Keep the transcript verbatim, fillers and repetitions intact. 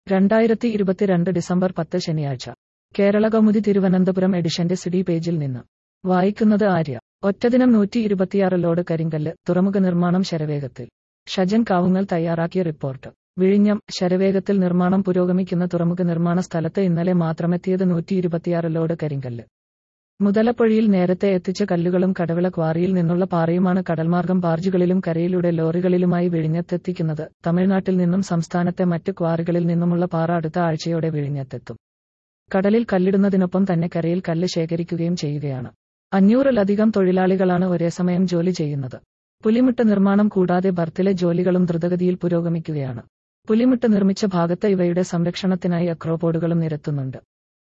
രണ്ടായിരത്തി ഇരുപത്തിരണ്ട് ഡിസംബർ പത്ത് ശനിയാഴ്ച കേരളകൗമുദി തിരുവനന്തപുരം എഡിഷന്റെ സിഡി പേജിൽ നിന്ന് വായിക്കുന്നത് ആര്യ. ഒറ്റദിനം നൂറ്റി ഇരുപത്തിയാറ് ലോഡ് കരിങ്കല്ല്, തുറമുഖ നിർമ്മാണം ശരവേഗത്തിൽ. ഷജൻ കാവുങ്ങൽ തയ്യാറാക്കിയ റിപ്പോർട്ട്. വിഴിഞ്ഞം. ശരവേഗത്തിൽ നിർമ്മാണം പുരോഗമിക്കുന്ന തുറമുഖ നിർമ്മാണ സ്ഥലത്ത് ഇന്നലെ മാത്രമെത്തിയത് നൂറ്റി ഇരുപത്തിയാറ് ലോഡ് കരിങ്കല്ല്. മുതലപ്പൊഴിയിൽ നേരത്തെ എത്തിച്ച കല്ലുകളും കടവിള ക്വാറിയിൽ നിന്നുള്ള പാറയുമാണ് കടൽമാർഗം ബാർജുകളിലും കരയിലൂടെ ലോറികളിലുമായി വിഴിഞ്ഞത്തെത്തിക്കുന്നത്. തമിഴ്നാട്ടിൽ നിന്നും സംസ്ഥാനത്തെ മറ്റ് ക്വാറികളിൽ നിന്നുമുള്ള പാറ അടുത്ത ആഴ്ചയോടെ വിഴിഞ്ഞത്തെത്തും. കടലിൽ കല്ലിടുന്നതിനൊപ്പം തന്നെ കരയിൽ കല്ല് ശേഖരിക്കുകയും ചെയ്യുകയാണ്. അഞ്ഞൂറിലധികം തൊഴിലാളികളാണ് ഒരേസമയം ജോലി ചെയ്യുന്നത്. പുലിമുട്ട് നിർമ്മാണം കൂടാതെ ബർത്തിലെ ജോലികളും ദ്രുതഗതിയിൽ പുരോഗമിക്കുകയാണ്. പുലിമുട്ട് നിർമ്മിച്ച ഭാഗത്ത് ഇവയുടെ സംരക്ഷണത്തിനായി അക്രോപോഡുകളും നിരത്തുന്നുണ്ട്.